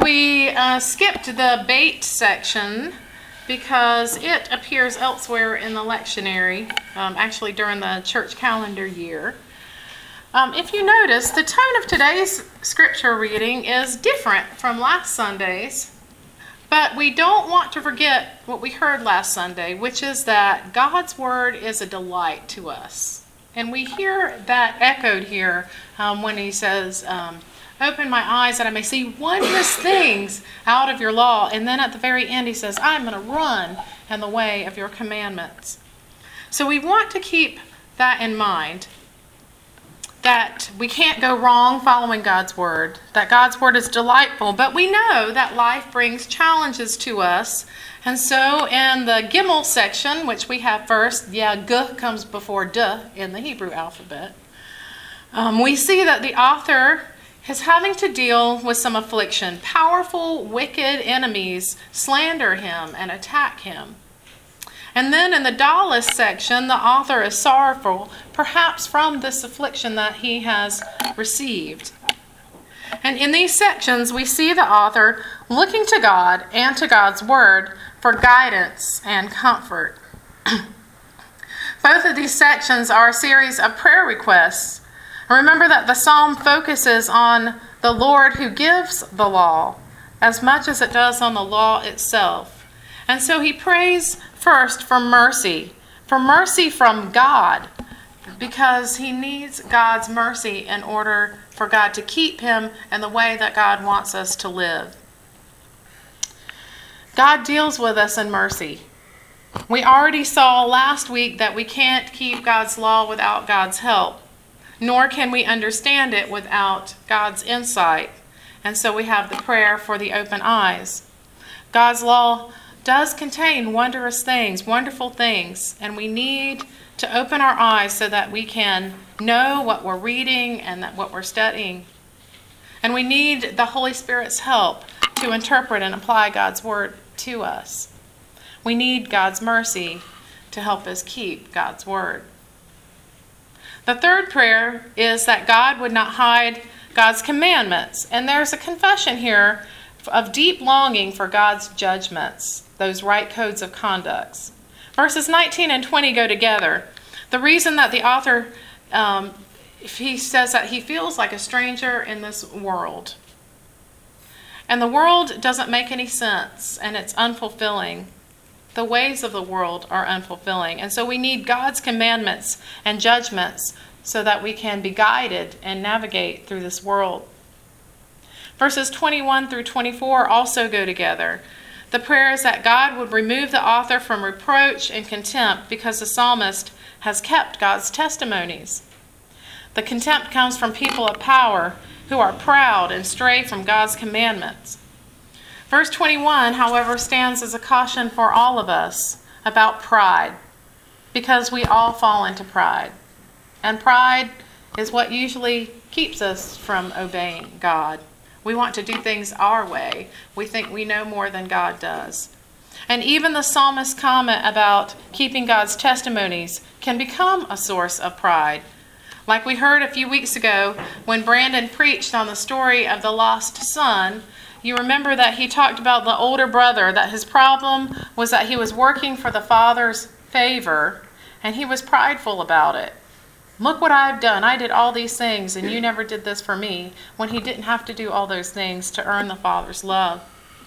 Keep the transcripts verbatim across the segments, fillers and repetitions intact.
We uh, skipped the bait section because it appears elsewhere in the lectionary, um, actually during the church calendar year. Um, if you notice, the tone of today's scripture reading is different from last Sunday's, but we don't want to forget what we heard last Sunday, which is that God's word is a delight to us. And we hear that echoed here um, when he says, um, open my eyes that I may see wondrous things out of your law. And then at the very end he says, I'm going to run in the way of your commandments. So we want to keep that in mind, that we can't go wrong following God's word, that God's word is delightful, but we know that life brings challenges to us. And so in the Gimel section, which we have first, yeah, G comes before D in the Hebrew alphabet, um, we see that the author is having to deal with some affliction. Powerful, wicked enemies slander him and attack him. And then in the Dalet section, the author is sorrowful, perhaps from this affliction that he has received. And in these sections, we see the author looking to God and to God's word for guidance and comfort. Both of these sections are a series of prayer requests. Remember that the psalm focuses on the Lord who gives the law as much as it does on the law itself. And so he prays first for mercy, for mercy from God, because he needs God's mercy in order for God to keep him in the way that God wants us to live. God deals with us in mercy. We already saw last week that we can't keep God's law without God's help, nor can we understand it without God's insight. And so we have the prayer for the open eyes. God's law does contain wondrous things, wonderful things, and we need to open our eyes so that we can know what we're reading and that what we're studying. And we need the Holy Spirit's help to interpret and apply God's word to us. We need God's mercy to help us keep God's word. The third prayer is that God would not hide God's commandments. And there's a confession here of deep longing for God's judgments, those right codes of conduct. Verses nineteen and twenty go together. The reason that the author, um, he says that he feels like a stranger in this world. And the world doesn't make any sense, and it's unfulfilling. The ways of the world are unfulfilling. And so we need God's commandments and judgments so that we can be guided and navigate through this world. Verses twenty-one through twenty-four also go together. The prayer is that God would remove the author from reproach and contempt because the psalmist has kept God's testimonies. The contempt comes from people of power who are proud and stray from God's commandments. Verse twenty-one, however, stands as a caution for all of us about pride, because we all fall into pride. And pride is what usually keeps us from obeying God. We want to do things our way. We think we know more than God does. And even the psalmist's comment about keeping God's testimonies can become a source of pride. Like we heard a few weeks ago when Brandon preached on the story of the lost son, you remember that he talked about the older brother, that his problem was that he was working for the father's favor, and he was prideful about it. Look what I've done. I did all these things, and you never did this for me, when he didn't have to do all those things to earn the Father's love.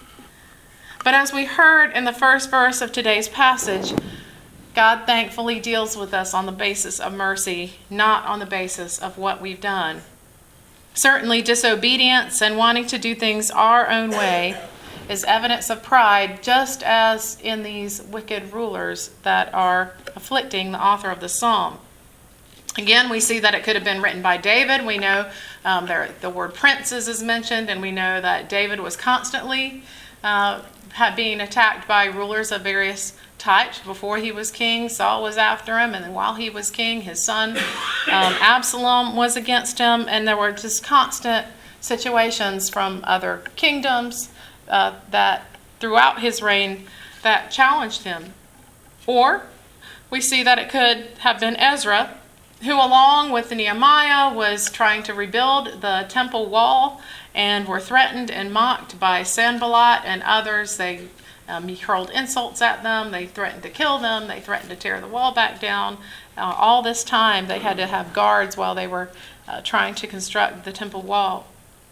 But as we heard in the first verse of today's passage, God thankfully deals with us on the basis of mercy, not on the basis of what we've done. Certainly, disobedience and wanting to do things our own way is evidence of pride, just as in these wicked rulers that are afflicting the author of the psalm. Again, we see that it could have been written by David. We know um, there, the word princes is mentioned, and we know that David was constantly uh, being attacked by rulers of various types. Before he was king, Saul was after him, and then while he was king, his son um, Absalom was against him, and there were just constant situations from other kingdoms uh, that throughout his reign that challenged him. Or we see that it could have been Ezra, who along with Nehemiah was trying to rebuild the temple wall, and were threatened and mocked by Sanballat and others. They um, he hurled insults at them. They threatened to kill them. They threatened to tear the wall back down. Uh, all this time, they had to have guards while they were uh, trying to construct the temple wall.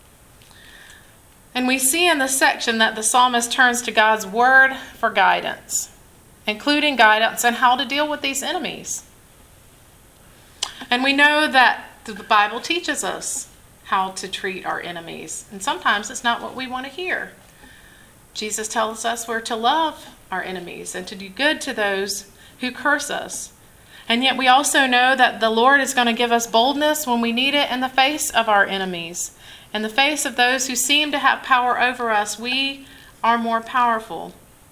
And we see in this section that the psalmist turns to God's word for guidance, including guidance on how to deal with these enemies. And we know that the Bible teaches us how to treat our enemies. And sometimes it's not what we want to hear. Jesus tells us we're to love our enemies and to do good to those who curse us. And yet we also know that the Lord is going to give us boldness when we need it in the face of our enemies. In the face of those who seem to have power over us, we are more powerful.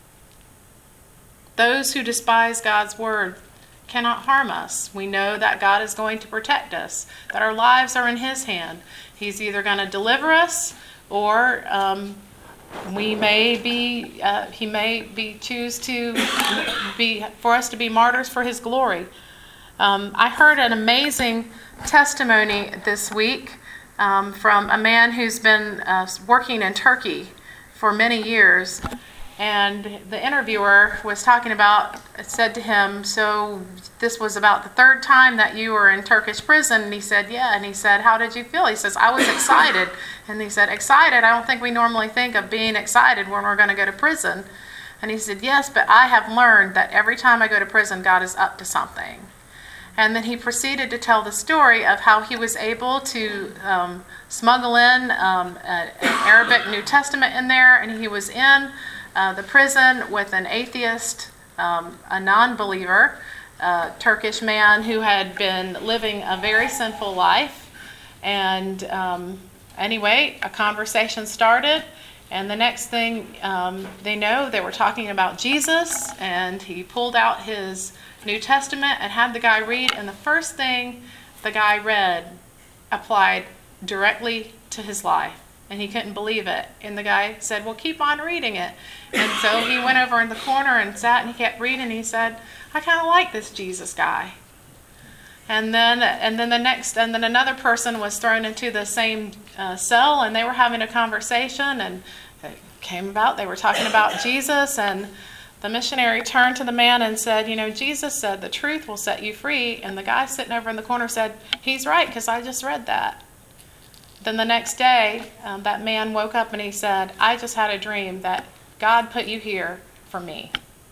Those who despise God's word cannot harm us. We know that God is going to protect us, that our lives are in his hand. He's either going to deliver us, or um, we may be, uh, he may be choose to be for us to be martyrs for his glory. Um, I heard an amazing testimony this week um, from a man who's been uh, working in Turkey for many years. And the interviewer was talking about, said to him, so this was about the third time that you were in Turkish prison. And he said, yeah. And he said, how did you feel? He says, I was excited. And he said, excited? I don't think we normally think of being excited when we're going to go to prison. And he said, yes, but I have learned that every time I go to prison, God is up to something. And then he proceeded to tell the story of how he was able to um, smuggle in um, a, an Arabic New Testament in there. And he was in Uh, the prison with an atheist, um, a non-believer, uh, Turkish man who had been living a very sinful life. And um, anyway, a conversation started, and the next thing um, they know, they were talking about Jesus, and he pulled out his New Testament and had the guy read, and the first thing the guy read applied directly to his life. And he couldn't believe it. And the guy said, well, keep on reading it. And so he went over in the corner and sat, and he kept reading. He said, I kind of like this Jesus guy. And then and then the next, and then another person was thrown into the same uh, cell, and they were having a conversation, and it came about, they were talking about Jesus, and the missionary turned to the man and said, you know, Jesus said the truth will set you free. And the guy sitting over in the corner said, he's right, because I just read that. Then the next day, um, that man woke up and he said, I just had a dream that God put you here for me.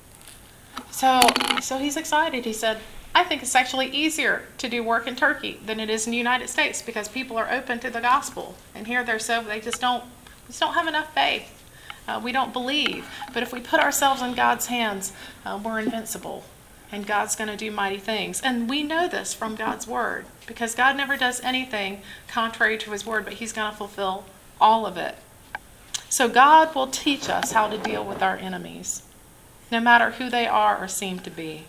So, so he's excited. He said, I think it's actually easier to do work in Turkey than it is in the United States, because people are open to the gospel. And here they're so, they just don't, just don't have enough faith. Uh, we don't believe. But if we put ourselves in God's hands, uh, we're invincible. And God's going to do mighty things. And we know this from God's word, because God never does anything contrary to his word, but he's going to fulfill all of it. So God will teach us how to deal with our enemies, no matter who they are or seem to be.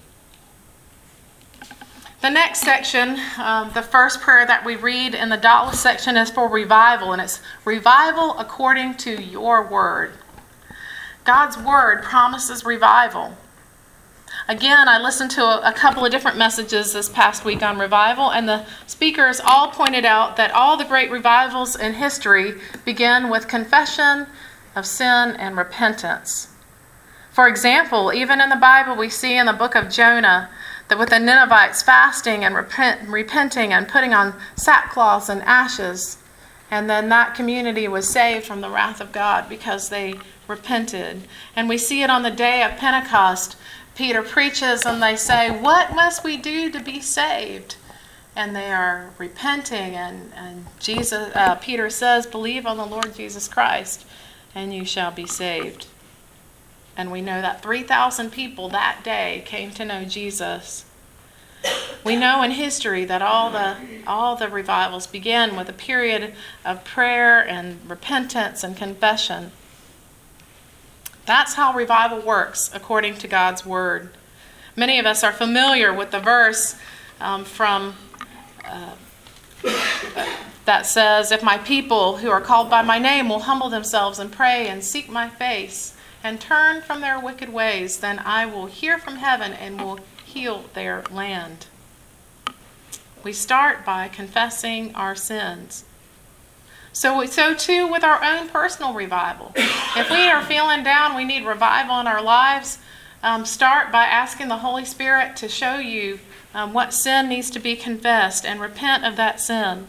The next section, um, the first prayer that we read in the dotless section, is for revival, and it's revival according to your word. God's word promises revival. Again, I listened to a, a couple of different messages this past week on revival, and the speakers all pointed out that all the great revivals in history begin with confession of sin and repentance. For example, even in the Bible, we see in the book of Jonah that with the Ninevites fasting and repent, repenting and putting on sackcloth and ashes, and then that community was saved from the wrath of God because they repented. And we see it on the day of Pentecost. Peter preaches and they say, what must we do to be saved? And they are repenting, and, and Jesus, uh, Peter says, believe on the Lord Jesus Christ and you shall be saved. And we know that three thousand people that day came to know Jesus. We know in history that all the all the revivals began with a period of prayer and repentance and confession. That's how revival works according to God's word. Many of us are familiar with the verse um, from uh, that says, if my people who are called by my name will humble themselves and pray and seek my face and turn from their wicked ways, then I will hear from heaven and will heal their land. We start by confessing our sins. So, so too with our own personal revival. If we are feeling down, we need revival in our lives, um, start by asking the Holy Spirit to show you um, what sin needs to be confessed and repent of that sin.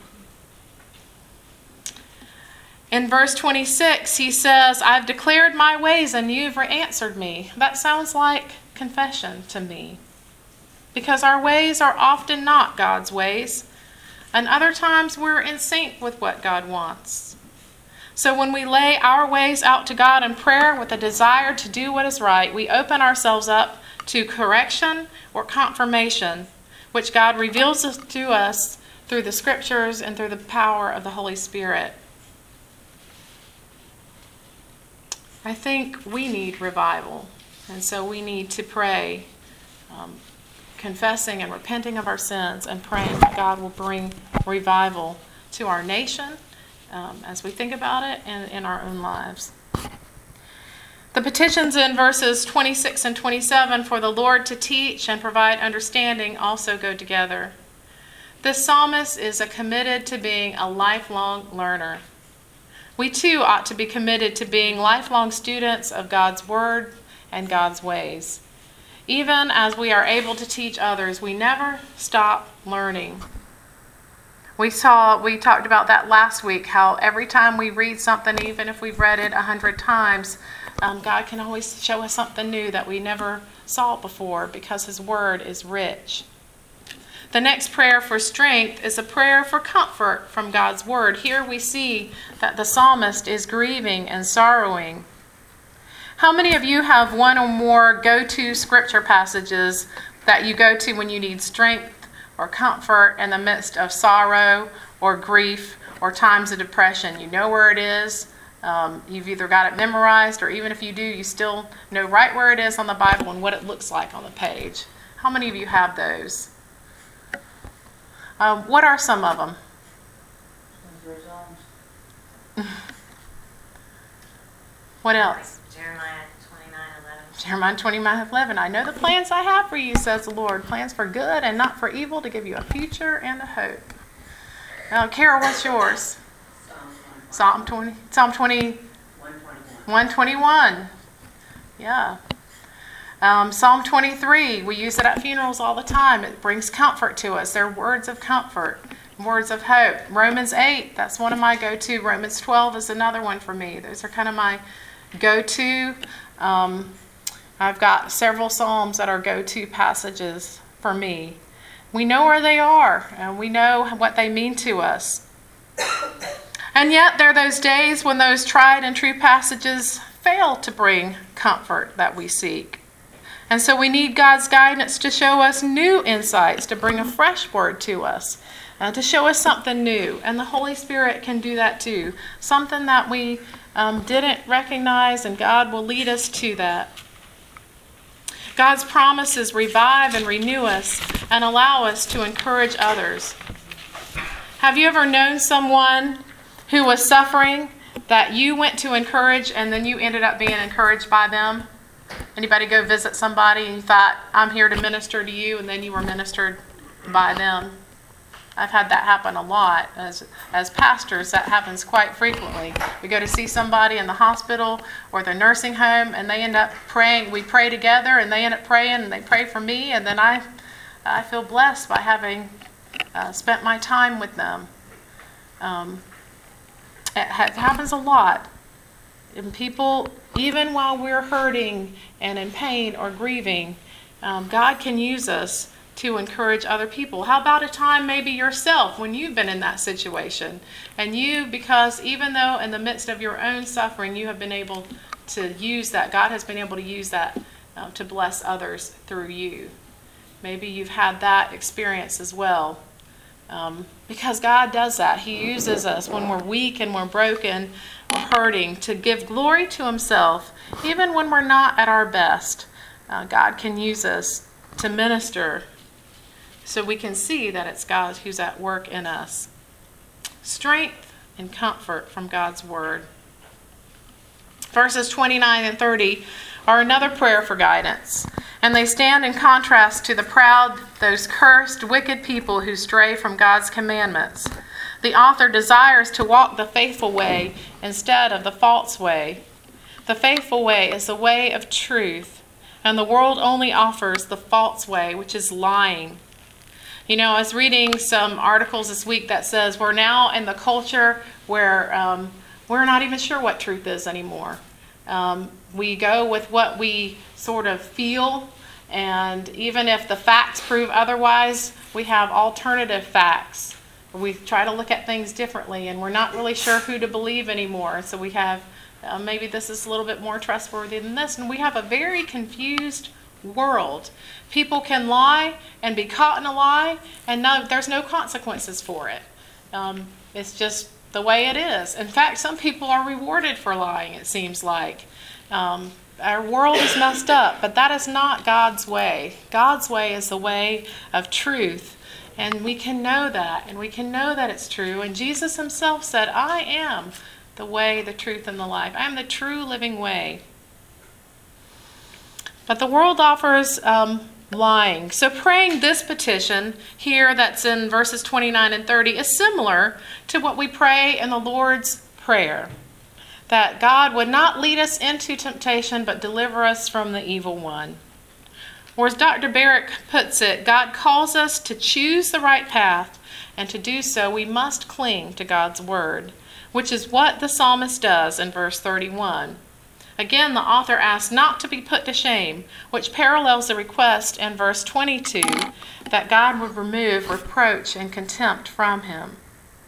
In verse twenty-six, he says, I've declared my ways and you've answered me. That sounds like confession to me. Because our ways are often not God's ways. And other times we're in sync with what God wants. So when we lay our ways out to God in prayer with a desire to do what is right, we open ourselves up to correction or confirmation, which God reveals to us through the scriptures and through the power of the Holy Spirit. I think we need revival, and so we need to pray, um, confessing and repenting of our sins and praying that God will bring revival to our nation um, as we think about it and in our own lives. The petitions in verses twenty-six and twenty-seven for the Lord to teach and provide understanding also go together. This psalmist is a committed to being a lifelong learner. We too ought to be committed to being lifelong students of God's Word and God's ways. Even as we are able to teach others, we never stop learning. We saw, we talked about that last week, how every time we read something, even if we've read it a hundred times, um, God can always show us something new that we never saw before because His Word is rich. The next prayer for strength is a prayer for comfort from God's Word. Here we see that the psalmist is grieving and sorrowing. How many of you have one or more go-to scripture passages that you go to when you need strength or comfort in the midst of sorrow or grief or times of depression? You know where it is. Um, you've either got it memorized, or even if you do, you still know right where it is on the Bible and what it looks like on the page. How many of you have those? Um, what are some of them? What else? Jeremiah twenty-nine eleven. Jeremiah twenty-nine eleven. I know the plans I have for you, says the Lord. Plans for good and not for evil, to give you a future and a hope. Now, Carol, what's yours? Psalm twenty. Psalm twenty. one twenty-one. Yeah. Um, Psalm twenty-three, we use it at funerals all the time. It brings comfort to us. They're words of comfort, words of hope. Romans eight, that's one of my go-to. Romans twelve is another one for me. Those are kind of my go-to. Um, I've got several Psalms that are go-to passages for me. We know where they are, and we know what they mean to us. And yet there are those days when those tried and true passages fail to bring comfort that we seek. And so we need God's guidance to show us new insights, to bring a fresh word to us, uh, to show us something new. And the Holy Spirit can do that too. Something that we um, didn't recognize, and God will lead us to that. God's promises revive and renew us and allow us to encourage others. Have you ever known someone who was suffering that you went to encourage and then you ended up being encouraged by them? Anybody go visit somebody and you thought, I'm here to minister to you, and then you were ministered by them? I've had that happen a lot. As as pastors, that happens quite frequently. We go to see somebody in the hospital or the nursing home, and they end up praying. We pray together, and they end up praying, and they pray for me, and then I, I feel blessed by having uh, spent my time with them. Um, it, ha- it happens a lot. And people, even while we're hurting and in pain or grieving, um, God can use us to encourage other people. How about a time maybe yourself when you've been in that situation? And you, because even though in the midst of your own suffering, you have been able to use that, God has been able to use that uh, to bless others through you. Maybe you've had that experience as well. Um, because God does that. He uses us when we're weak and we're broken or hurting to give glory to Himself. Even when we're not at our best, uh, God can use us to minister so we can see that it's God who's at work in us. Strength and comfort from God's Word. Verses twenty-nine and thirty are another prayer for guidance. And they stand in contrast to the proud, those cursed, wicked people who stray from God's commandments. The author desires to walk the faithful way instead of the false way. The faithful way is the way of truth, and the world only offers the false way, which is lying. You know, I was reading some articles this week that says we're now in the culture where um, we're not even sure what truth is anymore. Um, we go with what we sort of feel, and even if the facts prove otherwise, we have alternative facts. We try to look at things differently, and we're not really sure who to believe anymore. So we have, uh, maybe this is a little bit more trustworthy than this, and we have a very confused world. People can lie and be caught in a lie, and no, there's no consequences for it. Um, it's just the way it is. In fact, some people are rewarded for lying, it seems like. Um, our world is messed up, but that is not God's way. God's way is the way of truth, and we can know that, and we can know that it's true. And Jesus himself said, I am the way, the truth, and the life. I am the true living way. But the world offers um, lying. So praying this petition here that's in verses twenty-nine and thirty is similar to what we pray in the Lord's Prayer. That God would not lead us into temptation, but deliver us from the evil one. Or as Doctor Barrick puts it, God calls us to choose the right path, and to do so we must cling to God's word, which is what the psalmist does in verse thirty-one. Again, the author asks not to be put to shame, which parallels the request in verse twenty-two that God would remove reproach and contempt from him.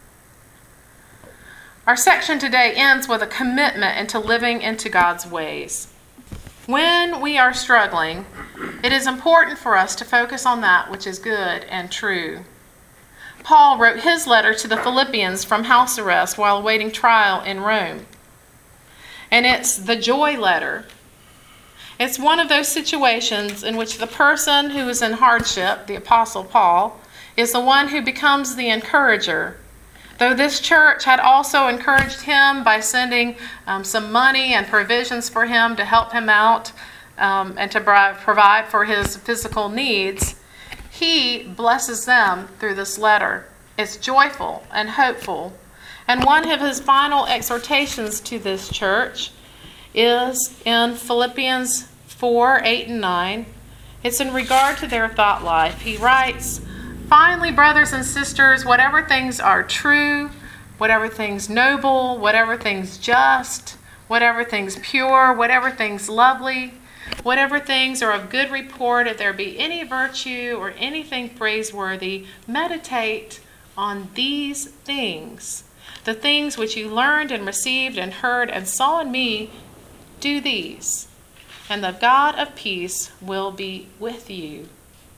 Our section today ends with a commitment into living into God's ways. When we are struggling, it is important for us to focus on that which is good and true. Paul wrote his letter to the Philippians from house arrest while awaiting trial in Rome. And it's the joy letter. It's one of those situations in which the person who is in hardship, the Apostle Paul, is the one who becomes the encourager. Though this church had also encouraged him by sending um, some money and provisions for him to help him out um, and to provide for his physical needs, he blesses them through this letter. It's joyful and hopeful. And one of his final exhortations to this church is in Philippians four, eight, and nine. It's in regard to their thought life. He writes, finally, brothers and sisters, whatever things are true, whatever things noble, whatever things just, whatever things pure, whatever things lovely, whatever things are of good report, if there be any virtue or anything praiseworthy, meditate on these things. The things which you learned and received and heard and saw in me, do these, and the God of peace will be with you.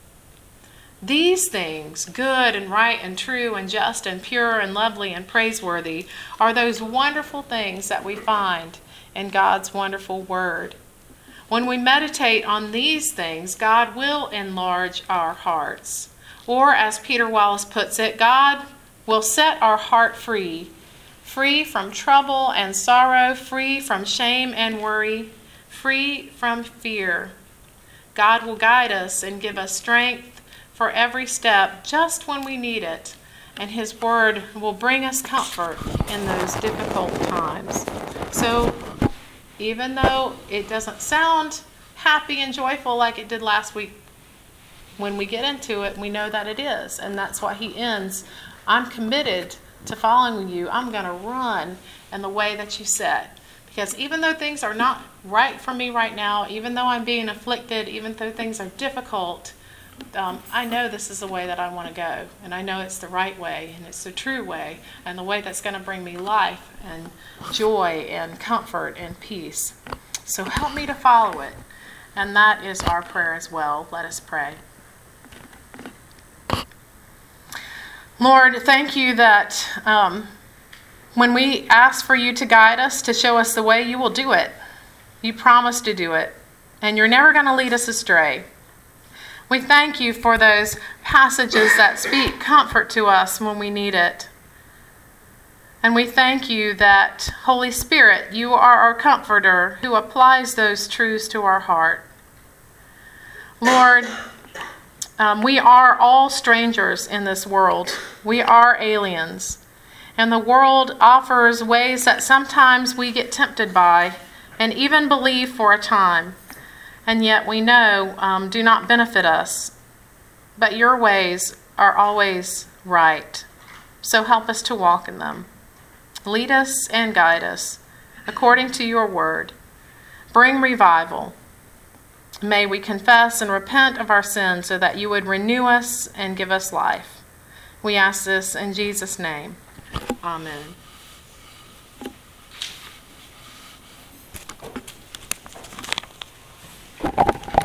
These things, good and right and true and just and pure and lovely and praiseworthy, are those wonderful things that we find in God's wonderful word. When we meditate on these things, God will enlarge our hearts. Or, as Peter Wallace puts it, God will set our heart free, free from trouble and sorrow, free from shame and worry, free from fear. God will guide us and give us strength for every step just when we need it, and his word will bring us comfort in those difficult times. So even though it doesn't sound happy and joyful like it did last week, when we get into it, we know that it is, and that's why he ends. I'm committed to following you. I'm going to run in the way that you said. Because even though things are not right for me right now, even though I'm being afflicted, even though things are difficult, um, I know this is the way that I want to go. And I know it's the right way, and it's the true way, and the way that's going to bring me life and joy and comfort and peace. So help me to follow it. And that is our prayer as well. Let us pray. Lord, thank you that um, when we ask for you to guide us, to show us the way, you will do it. You promise to do it. And you're never going to lead us astray. We thank you for those passages that speak comfort to us when we need it. And we thank you that, Holy Spirit, you are our comforter who applies those truths to our heart. Lord, Um, we are all strangers in this world. We are aliens. And the world offers ways that sometimes we get tempted by and even believe for a time, and yet we know um, do not benefit us. But your ways are always right, so help us to walk in them. Lead us and guide us according to your word. Bring revival. May we confess and repent of our sins so that you would renew us and give us life. We ask this in Jesus' name. Amen.